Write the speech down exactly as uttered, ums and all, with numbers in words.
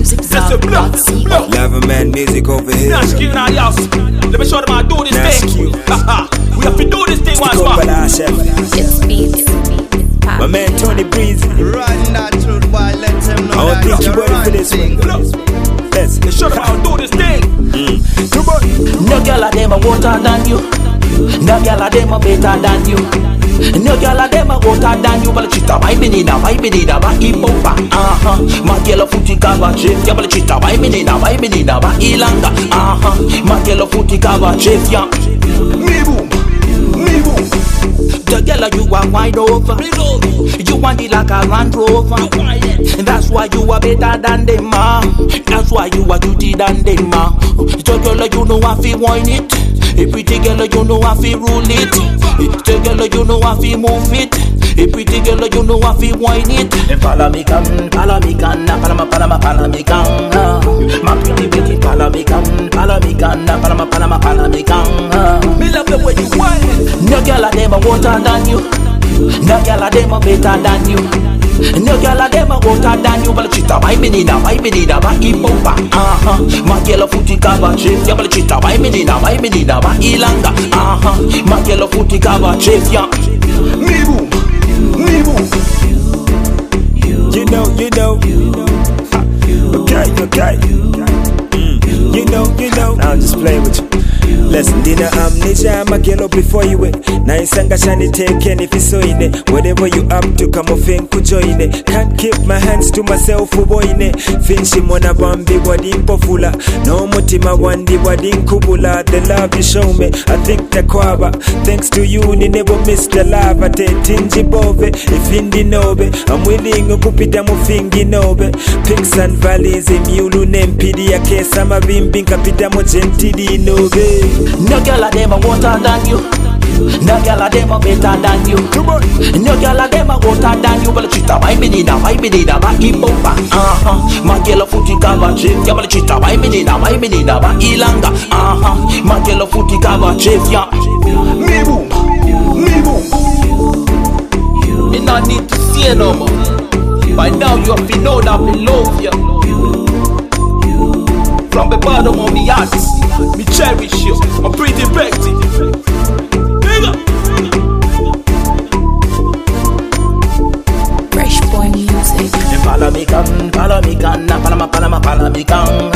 music sound. Loverman music over here. Nash Q now, y'all. Let me show them how to do this Nash thing. Q. We have to do this thing once more. It's beat, it's beat, it's pop. My man Tony Breezy. Run that truth, boy, let him know I that don't think you're you ready for this one. Let's Let's show them how to do this thing. Mm. Come on. No girl a dem a water than you. No girl a dem a better than you. No girl a dem a water than you. Bala chita why me nina, why me nina, why ipopa. Uh-huh. My girl a footy cover chef. Ya bala chita why me nina, why me nina, why ilanga. Uh-huh. My girl a footy cover chef. Ya. Me boom, me boom. The girl you are wide over. You want it like a Land Rover. That's why you are better than them, ma. That's why you are duty than them, ma. The girl you know I feel wine it. A pretty girl you know I feel rule it. The girl you know I feel move it. A pretty girl you know I feel wine it. Follow me can, follow me can, follow me, follow me, follow me can. My pretty baby, follow me can, follow me can, follow me, follow me, follow me can. Me love the way you whine. No girl a dem a water than you. No girl a dem a better than you. No girl a dem a water than you. Bala chita why me nina, why me nina, why ipopa. Uh-huh. My girl a footy cover chef. Ya bala chita why me nina, why me nina, why ilanga. Uh-huh. My girl a footy cover chef. Ya. Me boom, me boom. You know, you know. Okay, okay. Mm. You know, you know. Now I'm just playing with you. Listen, dina amnesia makelo before you wait. Na isanga shani taken if you so in it. Whatever you up to, come off and join it. Can't keep my hands to myself for boy in it. Finshi mona bambi wadi pofula. No mutima wandi wadi kubula. The love you show me, I think the kwaba. Thanks to you, ni never miss the love. I take tingy bove, if indi nobe. I'm willing to kupita mufingi nobe. Peaks and valleys, imulu nempidi ya kesa mabimbi kapita mo gentidi nobe. No girl a dem a water than you. No girl a dem a better than you. No girl a dem a water than you. Bala chita why me nina, why me nina, why ipopa. Uh-huh. My girl a footy cover chef. Ya bala chita why me nina, why me nina, why ilanga. Uh-huh. My girl a footy cover chef. Ya. Me boom, me boom. Me not need to see it no more. By now you have to know that me love you. From the bottom of me heart, me cherish you. I'm pretty petty. Fresh boy music. Follow me can, follow me can, follow me, follow me, follow me can.